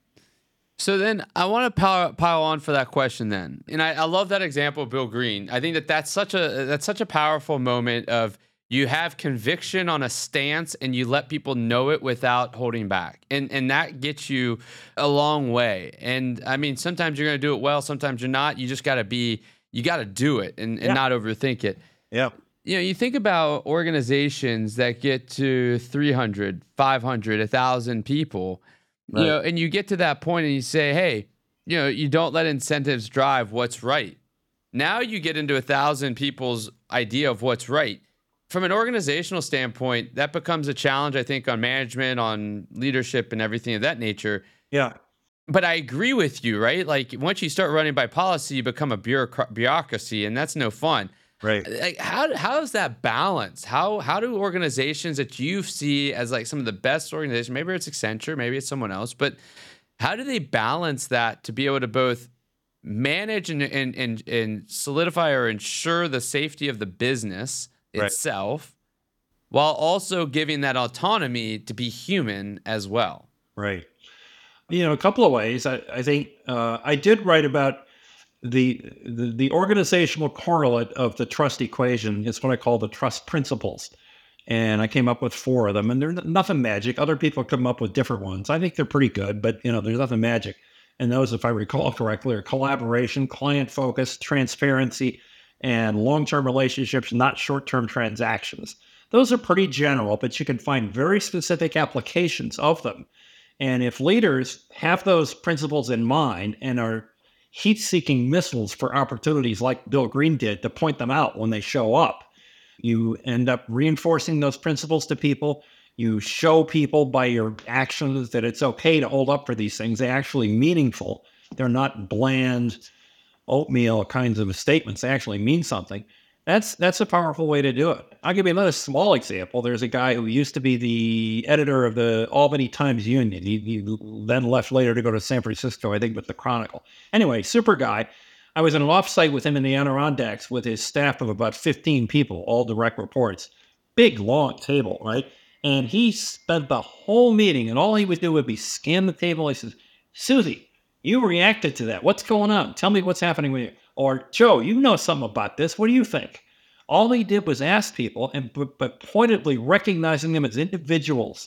[SPEAKER 3] So then I want to pile, pile on for that question then. And I, I love that example of Bill Green. I think that that's such a that's such a powerful moment of you have conviction on a stance and you let people know it without holding back. And and that gets you a long way. And I mean, sometimes you're going to do it well, sometimes you're not. You just got to be you got to do it and, and
[SPEAKER 1] Yeah.
[SPEAKER 3] not overthink it.
[SPEAKER 1] Yeah.
[SPEAKER 3] You know, you think about organizations that get to three hundred, five hundred, one thousand people.
[SPEAKER 1] Right.
[SPEAKER 3] You know, and you get to that point and you say, hey, you know, you don't let incentives drive what's right. Now you get into a thousand people's idea of what's right. From an organizational standpoint, that becomes a challenge, I think, on management, on leadership, and everything of that nature.
[SPEAKER 1] Yeah.
[SPEAKER 3] But I agree with you, right? Like once you start running by policy, you become a bureaucra- bureaucracy, and that's no fun.
[SPEAKER 1] Right.
[SPEAKER 3] Like how how is that balance? How how do organizations that you see as like some of the best organizations, maybe it's Accenture, maybe it's someone else, but how do they balance that to be able to both manage and and and, and solidify or ensure the safety of the business
[SPEAKER 1] Right.
[SPEAKER 3] itself, while also giving that autonomy to be human as well?
[SPEAKER 1] Right. You know, a couple of ways. I, I think uh, I did write about the, the the organizational correlate of the trust equation. It's what I call the trust principles. And I came up with four of them, and they're nothing magic. Other people come up with different ones. I think they're pretty good, but you know, there's nothing magic. And those, if I recall correctly, are collaboration, client focus, transparency, and long-term relationships, not short-term transactions. Those are pretty general, but you can find very specific applications of them. And if leaders have those principles in mind and are heat-seeking missiles for opportunities like Bill Green did to point them out when they show up, you end up reinforcing those principles to people. You show people by your actions that it's okay to hold up for these things. They're actually meaningful. They're not bland oatmeal kinds of statements. They actually mean something. That's that's a powerful way to do it. I'll give you another small example. There's a guy who used to be the editor of the Albany Times Union. He, he then left later to go to San Francisco, I think, with the Chronicle. Anyway, super guy. I was in an offsite with him in the Adirondacks with his staff of about fifteen people, all direct reports. Big, long table, right? And he spent the whole meeting, and all he would do would be scan the table. He says, Susie, you reacted to that. What's going on? Tell me what's happening with you. Or, Joe, you know something about this. What do you think? All he did was ask people, and but, but pointedly recognizing them as individuals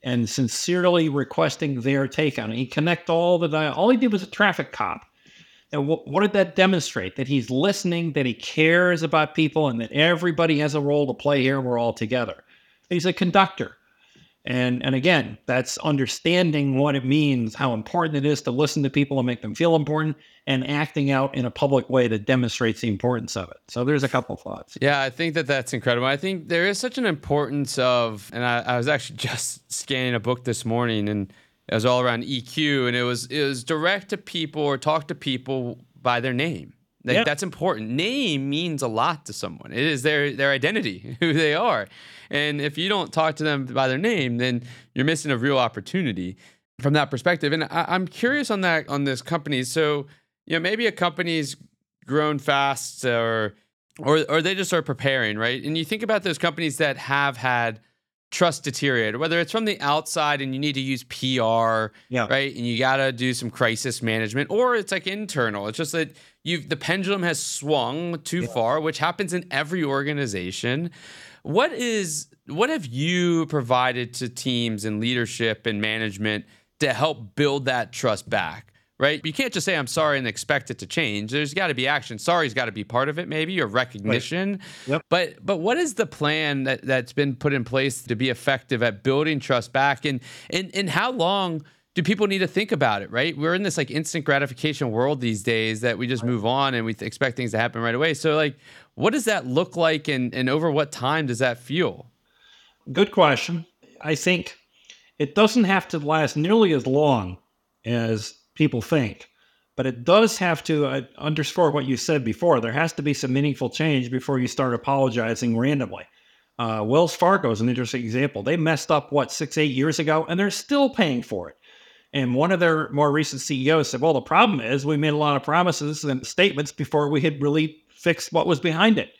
[SPEAKER 1] and sincerely requesting their take on it. He connect all the dialogue. All he did was a traffic cop. And what, what did that demonstrate? That he's listening, that he cares about people, and that everybody has a role to play here. We're all together. He's a conductor. And, and again, that's understanding what it means, how important it is to listen to people and make them feel important, and acting out in a public way that demonstrates the importance of it. So there's a couple thoughts.
[SPEAKER 3] Yeah, I think that that's incredible. I think there is such an importance of, and I, I was actually just scanning a book this morning, and it was all around E Q, and it was it was direct to people or talk to people by their name. Like,
[SPEAKER 1] yeah.
[SPEAKER 3] That's important. Name means a lot to someone. It is their their identity, who they are. And if you don't talk to them by their name, then you're missing a real opportunity from that perspective. And I, I'm curious on that, on this company. So, you know, maybe a company's grown fast, or, or, or they just are preparing, right? And you think about those companies that have had trust deteriorated, whether it's from the outside and you need to use P R,
[SPEAKER 1] yeah.
[SPEAKER 3] right? And you got to do some crisis management, or it's like internal. It's just that you've, the pendulum has swung too yeah. far, which happens in every organization. What is, what have you provided to teams and leadership and management to help build that trust back, right? You can't just say, I'm sorry, and expect it to change. There's got to be action. Sorry's got to be part of it, maybe, or recognition.
[SPEAKER 1] Right. Yep.
[SPEAKER 3] But but what is the plan that, that's been put in place to be effective at building trust back? And, and, and how long do people need to think about it, right? We're in this like instant gratification world these days that we just move on and we th- expect things to happen right away. So like, what does that look like, and, and over what time does that feel?
[SPEAKER 1] Good question. I think it doesn't have to last nearly as long as people think, but it does have to uh, underscore what you said before. There has to be some meaningful change before you start apologizing randomly. Uh, Wells Fargo is an interesting example. They messed up, what, six, eight years ago, and they're still paying for it. And one of their more recent C E Os said, well, the problem is we made a lot of promises and statements before we had really fixed what was behind it.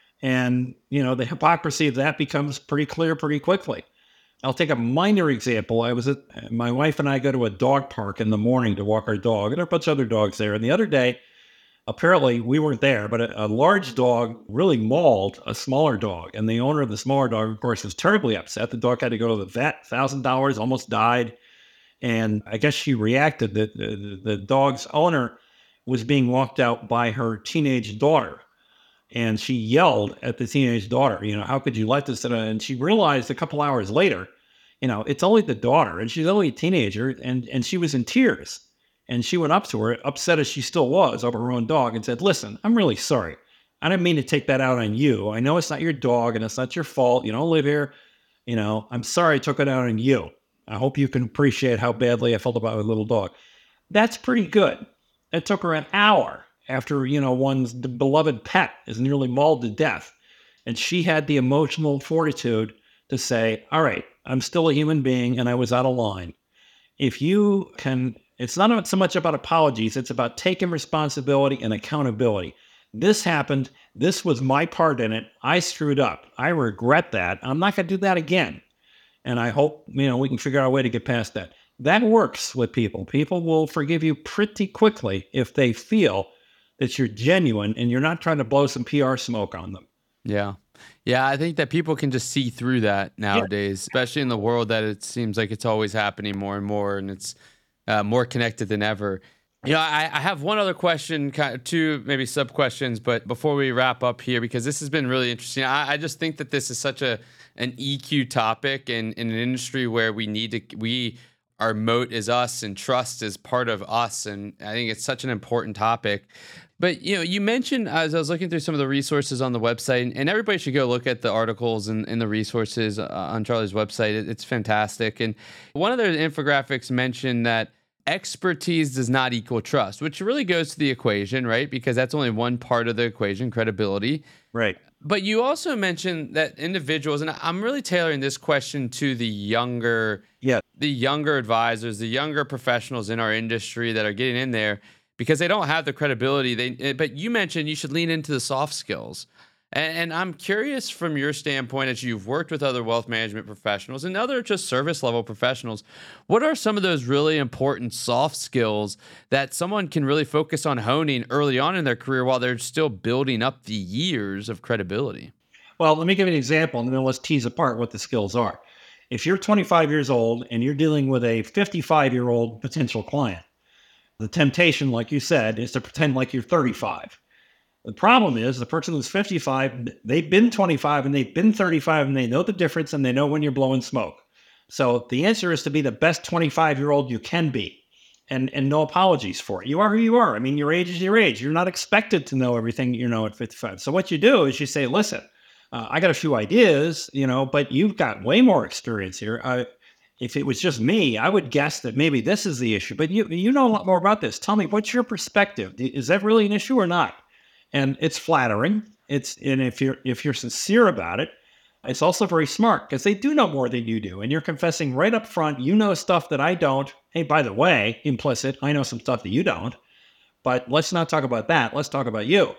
[SPEAKER 1] And, you know, the hypocrisy of that becomes pretty clear pretty quickly. I'll take a minor example. I was at, my wife and I go to a dog park in the morning to walk our dog, and there are a bunch of other dogs there. And the other day, apparently we weren't there, but a, a large dog really mauled a smaller dog. And the owner of the smaller dog, of course, was terribly upset. The dog had to go to the vet, one thousand dollars, almost died. And I guess she reacted that the, the dog's owner was being walked out by her teenage daughter. And she yelled at the teenage daughter, you know, how could you let this? And she realized a couple hours later, you know, it's only the daughter, and she's only a teenager, and, and she was in tears. And she went up to her, upset as she still was over her own dog, and said, listen, I'm really sorry. I didn't mean to take that out on you. I know it's not your dog and it's not your fault. You don't live here. You know, I'm sorry I took it out on you. I hope you can appreciate how badly I felt about my little dog. That's pretty good. It took her an hour after, you know, one's beloved pet is nearly mauled to death. And she had the emotional fortitude to say, all right, I'm still a human being and I was out of line. If you can, it's not so much about apologies, it's about taking responsibility and accountability. This happened. This was my part in it. I screwed up. I regret that. I'm not going to do that again. And I hope, you know, we can figure out a way to get past that. That works with people. People will forgive you pretty quickly if they feel that you're genuine and you're not trying to blow some P R smoke on them.
[SPEAKER 3] Yeah. Yeah, I think that people can just see through that nowadays, yeah. especially in the world that it seems like it's always happening more and more, and it's uh, more connected than ever. You know, I, I have one other question, kind of two maybe sub questions, but before we wrap up here, because this has been really interesting. I, I just think that this is such a an E Q topic in, in an industry where we need to, we, our moat is us and trust is part of us. And I think it's such an important topic. But, you know, you mentioned, as I was looking through some of the resources on the website, and everybody should go look at the articles and, and the resources uh, on Charlie's website. It, it's fantastic. And one of the infographics mentioned that expertise does not equal trust, which really goes to the equation, right? Because that's only one part of the equation, credibility.
[SPEAKER 1] Right.
[SPEAKER 3] But you also mentioned that individuals, and I'm really tailoring this question to the younger,
[SPEAKER 1] yeah.
[SPEAKER 3] the younger advisors, the younger professionals in our industry that are getting in there, because they don't have the credibility. They, but you mentioned you should lean into the soft skills. And, and I'm curious from your standpoint, as you've worked with other wealth management professionals and other just service level professionals, what are some of those really important soft skills that someone can really focus on honing early on in their career while they're still building up the years of credibility?
[SPEAKER 1] Well, let me give you an example, and then let's tease apart what the skills are. If you're twenty-five years old and you're dealing with a fifty-five year old potential client, the temptation, like you said, is to pretend like you're thirty-five. The problem is the person who's fifty-five, they've been twenty-five and they've been thirty-five and they know the difference and they know when you're blowing smoke. So the answer is to be the best twenty-five year old you can be, and, and no apologies for it. You are who you are. I mean, your age is your age. You're not expected to know everything you know at fifty-five. So what you do is you say, listen, uh, I got a few ideas, you know, but you've got way more experience here. Uh, if it was just me, I would guess that maybe this is the issue, but you, you know a lot more about this. Tell me, what's your perspective? Is that really an issue or not? And it's flattering. It's, and if you're, if you're sincere about it, it's also very smart because they do know more than you do. And you're confessing right up front, you know stuff that I don't. Hey, by the way, implicit, I know some stuff that you don't. But let's not talk about that. Let's talk about you.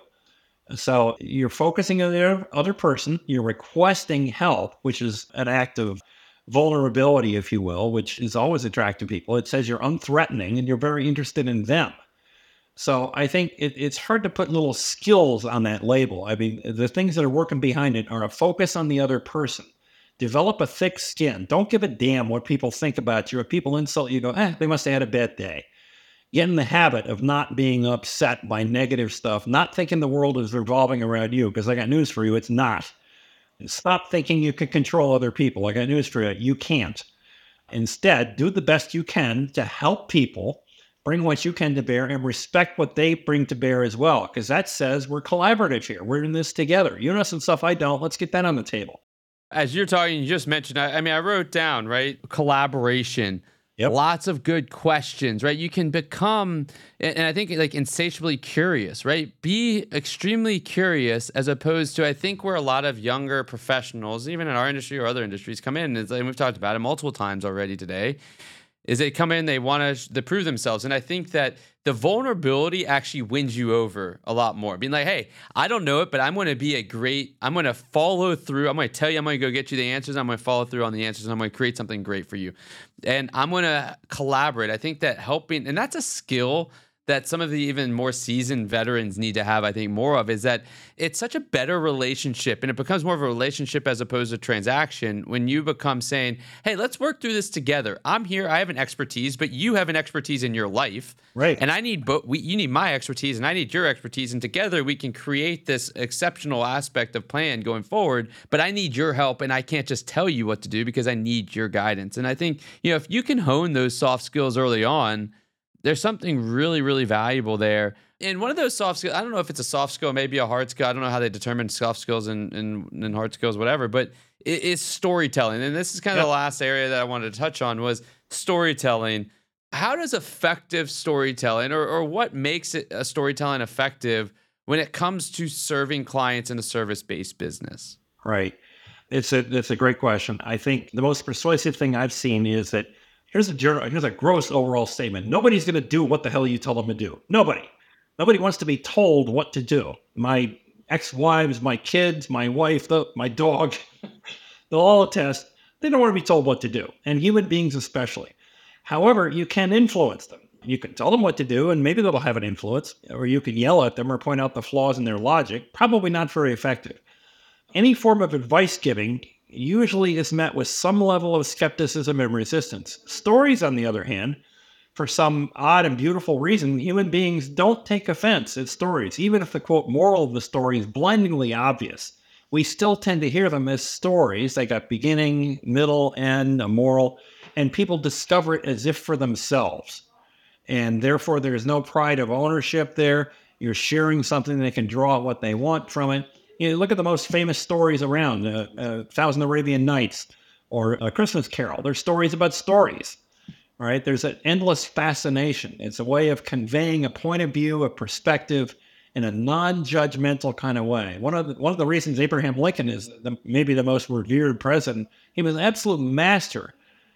[SPEAKER 1] So you're focusing on the other person. You're requesting help, which is an act of vulnerability, if you will, which is always attractive to people. It says you're unthreatening and you're very interested in them. So I think it, it's hard to put little skills on that label. I mean, the things that are working behind it are a focus on the other person. Develop a thick skin. Don't give a damn what people think about you. If people insult you, go, eh, they must have had a bad day. Get in the habit of not being upset by negative stuff, not thinking the world is revolving around you, because I got news for you, it's not. Stop thinking you can control other people. I got news for you, you can't. Instead, do the best you can to help people, bring what you can to bear, and respect what they bring to bear as well, because that says we're collaborative here. We're in this together. You know some stuff I don't. Let's get that on the table.
[SPEAKER 3] As you're talking, you just mentioned, I, I mean, I wrote down, right? Collaboration.
[SPEAKER 1] Yep.
[SPEAKER 3] Lots of good questions, right? You can become, and I think like insatiably curious, right? Be extremely curious as opposed to, I think where a lot of younger professionals, even in our industry or other industries, come in, and we've talked about it multiple times already today, is they come in, they want to they prove themselves. And I think that the vulnerability actually wins you over a lot more. Being like, hey, I don't know it, but I'm going to be a great, I'm going to follow through. I'm going to tell you, I'm going to go get you the answers. I'm going to follow through on the answers, and I'm going to create something great for you. And I'm going to collaborate. I think that helping, and that's a skill that some of the even more seasoned veterans need to have, I think, more of, is that it's such a better relationship, and it becomes more of a relationship as opposed to transaction when you become saying, hey, let's work through this together. I'm here, I have an expertise, but you have an expertise in your life.
[SPEAKER 1] Right.
[SPEAKER 3] And I need both, we, you need my expertise and I need your expertise, and together we can create this exceptional aspect of plan going forward, but I need your help, and I can't just tell you what to do because I need your guidance. And I think, you know, if you can hone those soft skills early on, there's something really, really valuable there. And one of those soft skills, I don't know if it's a soft skill, maybe a hard skill. I don't know how they determine soft skills and, and, and hard skills, whatever, but it is storytelling. And this is kind of
[SPEAKER 1] Yep.
[SPEAKER 3] the last area that I wanted to touch on was storytelling. How does effective storytelling, or, or what makes it a storytelling effective when it comes to serving clients in a service-based business?
[SPEAKER 1] Right. It's a, it's a great question. I think the most persuasive thing I've seen is that Here's a general, here's a gross overall statement. Nobody's going to do what the hell you tell them to do. Nobody. Nobody wants to be told what to do. My ex-wives, my kids, my wife, the, my dog, they'll all attest. They don't want to be told what to do, and human beings especially. However, you can influence them. You can tell them what to do, and maybe that'll have an influence, or you can yell at them or point out the flaws in their logic. Probably not very effective. Any form of advice giving usually is met with some level of skepticism and resistance. Stories, on the other hand, for some odd and beautiful reason, human beings don't take offense at stories. Even if the, quote, moral of the story is blindingly obvious, we still tend to hear them as stories. They got beginning, middle, end, a moral, and people discover it as if for themselves. And therefore, there's no pride of ownership there. You're sharing something, they can draw what they want from it. You know, look at the most famous stories around, uh, uh, Thousand Arabian Nights or A Christmas Carol. They're stories about stories, right? There's an endless fascination. It's a way of conveying a point of view, a perspective in a non-judgmental kind of way. One of the, one of the reasons Abraham Lincoln is the, maybe the most revered president, he was an absolute master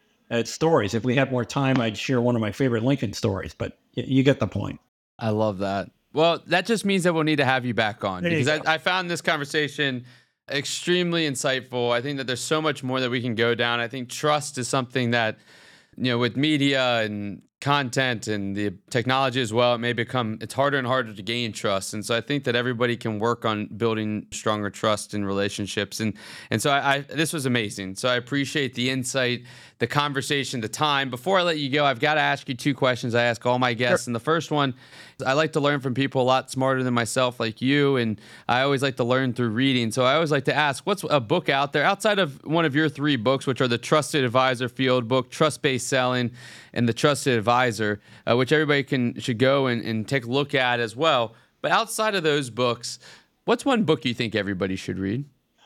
[SPEAKER 1] at stories. If we had more time, I'd share one of my favorite Lincoln stories, but y- you get the point.
[SPEAKER 3] I love that. Well, that just means that we'll need to have you back on,
[SPEAKER 1] There you
[SPEAKER 3] because
[SPEAKER 1] go.
[SPEAKER 3] I, I found this conversation extremely insightful. I think that there's so much more that we can go down. I think trust is something that, you know, with media and content and the technology as well, it may become, it's harder and harder to gain trust. And so I think that everybody can work on building stronger trust in relationships. And and so I, I this was amazing. So I appreciate the insight, the conversation, the time. Before I let you go, I've got to ask you two questions I ask all my guests. Sure. And the first one, I like to learn from people a lot smarter than myself, like you. And I always like to learn through reading. So I always like to ask, what's a book out there outside of one of your three books, which are the Trusted Advisor Field Book, Trust-Based Selling, and the Trusted Advisor, uh, which everybody can should go and, and take a look at as well. But outside of those books, what's one book you think everybody should read?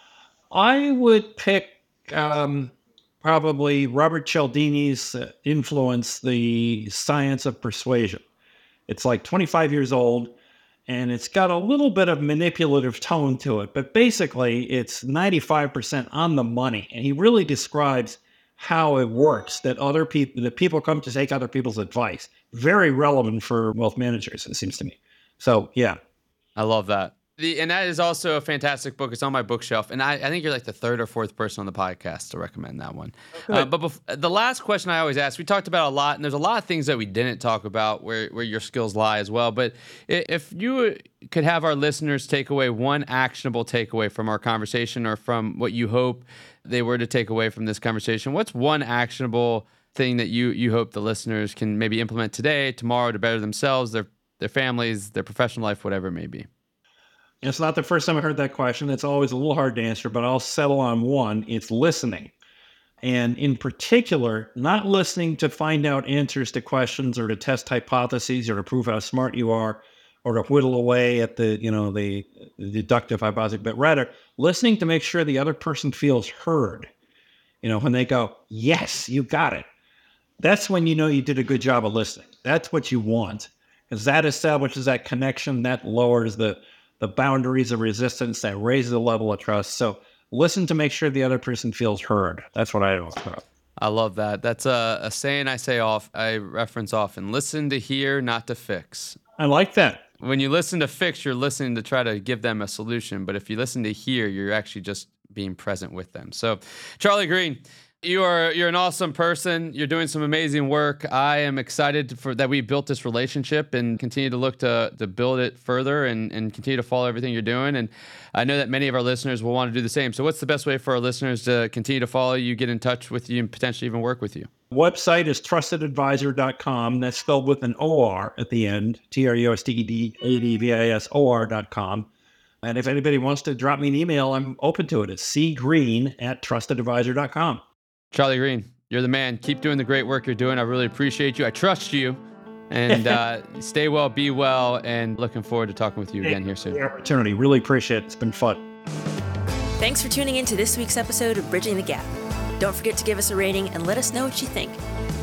[SPEAKER 1] I would pick um, probably Robert Cialdini's uh, Influence, The Science of Persuasion. It's like twenty-five years old, and it's got a little bit of manipulative tone to it. But basically, it's ninety-five percent on the money. And he really describes how it works, that other people, that people come to take other people's advice. Very relevant for wealth managers, it seems to me. So, yeah.
[SPEAKER 3] I love that. The, and that is also a fantastic book. It's on my bookshelf. And I, I think you're like the third or fourth person on the podcast to recommend that one.
[SPEAKER 1] Oh,
[SPEAKER 3] uh, but bef- the last question I always ask, we talked about a lot, and there's a lot of things that we didn't talk about where, where your skills lie as well. But if you could have our listeners take away one actionable takeaway from our conversation, or from what you hope they were to take away from this conversation, what's one actionable thing that you you hope the listeners can maybe implement today, tomorrow, to better themselves, their their families, their professional life, whatever it may be?
[SPEAKER 1] It's not the first time I heard that question. It's always a little hard to answer, but I'll settle on one. It's listening. And in particular, not listening to find out answers to questions or to test hypotheses or to prove how smart you are or to whittle away at the, you know, the, the deductive hypothesis, but rather listening to make sure the other person feels heard. You know, when they go, yes, you got it. That's when you know you did a good job of listening. That's what you want, because that establishes that connection, that lowers the the boundaries of resistance, that raises the level of trust. So listen to make sure the other person feels heard. That's what I do.
[SPEAKER 3] I love that. That's a, a saying I say off, I reference often. Listen to hear, not to fix.
[SPEAKER 1] I like that.
[SPEAKER 3] When you listen to fix, you're listening to try to give them a solution. But if you listen to hear, you're actually just being present with them. So, Charlie Green, you are you're an awesome person. You're doing some amazing work. I am excited for that we built this relationship and continue to look to to build it further and, and continue to follow everything you're doing. And I know that many of our listeners will want to do the same. So what's the best way for our listeners to continue to follow you, get in touch with you, and potentially even work with you?
[SPEAKER 1] Website is trusted advisor dot com. That's spelled with an O R at the end, T R U S T E D A D V I S O R dot com. And if anybody wants to drop me an email, I'm open to it. It's c green at trusted advisor dot com.
[SPEAKER 3] Charlie Green, you're the man. Keep doing the great work you're doing. I really appreciate you. I trust you. And uh, stay well, be well, and looking forward to talking with you again here soon.
[SPEAKER 1] The opportunity. Really appreciate it. It's been fun.
[SPEAKER 2] Thanks for tuning in to this week's episode of Bridging the Gap. Don't forget to give us a rating and let us know what you think.